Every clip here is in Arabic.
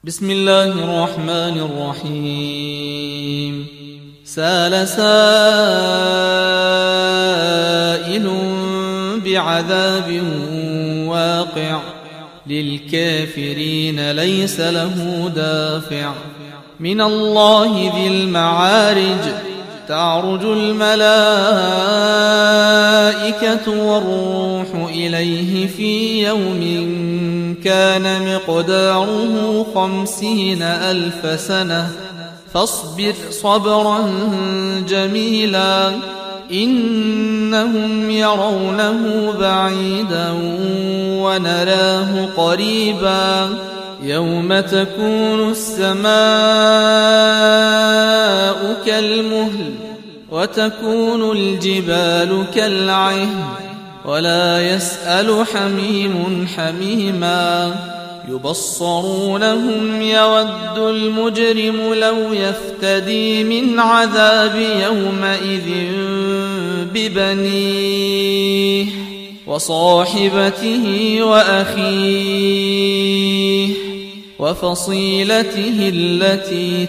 بسم الله الرحمن الرحيم. سأل سائل بعذاب واقع للكافرين ليس له دافع. من الله ذي المعارج تعرج الملائكة والروح إليه في يوم كان مقداره 50,000 سنة فاصبر صبرا جميلا إنهم يرونه بعيدا ونراه قريبا يوم تكون السماء كالمهل وتكون الجبال كالعهن ولا يسأل حميم حميما يبصرونهم يود المجرم لو يفتدي من عذاب يومئذ ببنيه وصاحبته وأخيه وفصيلته التي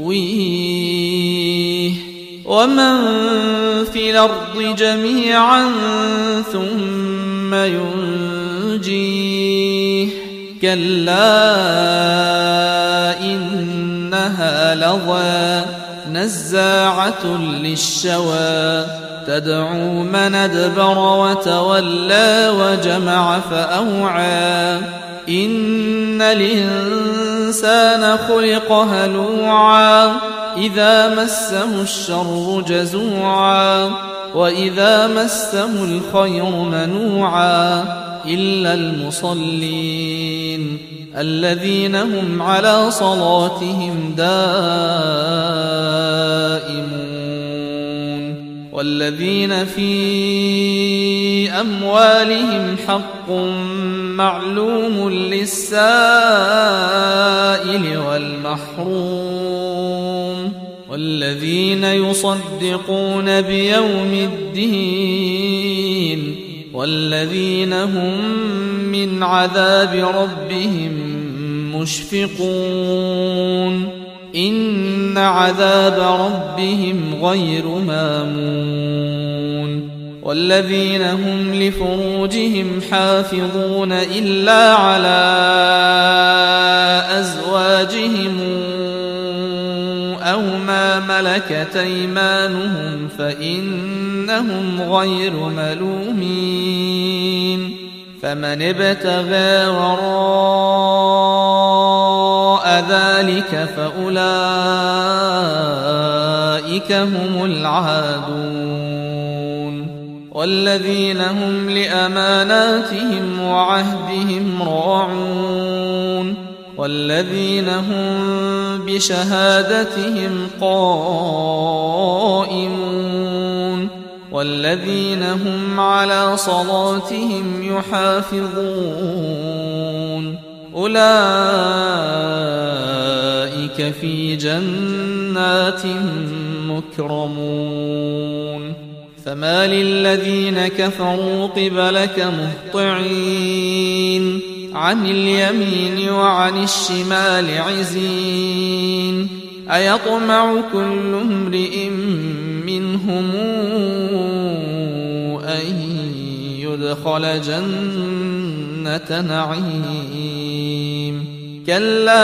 تؤويه ومن في الأرض جميعا ثم ينجيه كلا إنها لظى نزاعة للشوى تدعو من أدبر وتولى وجمع فأوعى إن الإنسان خلق هلوعا إذا مسه الشر جزوعا وإذا مسه الخير منوعا إلا المصلين الذين هم على صلاتهم دائمون والذين في أموالهم حق معلوم للسائل والمحروم والذين يصدقون بيوم الدين والذين هم من عذاب ربهم مشفقون إن عذاب ربهم غير مامون والذين هم لفروجهم حافظون إلا على أزواجهم أو ما ملكت أيمانهم فإنهم غير ملومين فمن ابتغى وراء ذلك فأولئك هم العادون والذين هم لأماناتهم وعهدهم راعون والذين هم بشهادتهم قائمون والذين هم على صلاتهم يحافظون أولئك في جنات مكرمون فما للذين كفروا قبلك مهطعين عن اليمين وعن الشمال عزين أيطمع كل امرئ منهم أن يدخل جنة نعيم كلا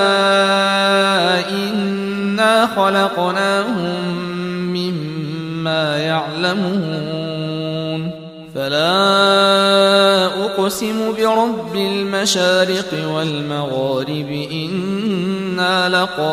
إنا خلقناهم مما يعلمون فلا أقسم برب المشارق والمغارب إنا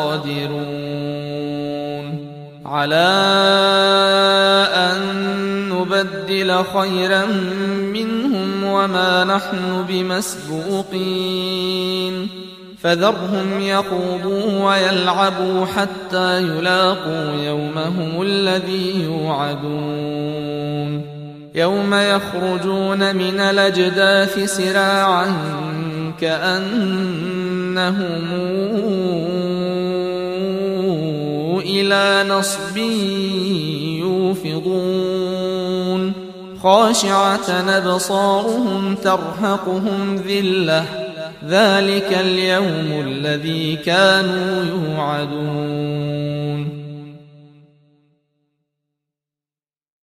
لقادرون على أن نبدل خيرا منهم وما نحن بمسبوقين فذرهم يخوضوا ويلعبوا حتى يلاقوا يومهم الذي يوعدون يوم يخرجون من الأجداث سراعا كأنهم إلى نصب يوفضون خاشعة أبصارهم ترهقهم ذلة ذلك اليوم الذي كانوا يوعدون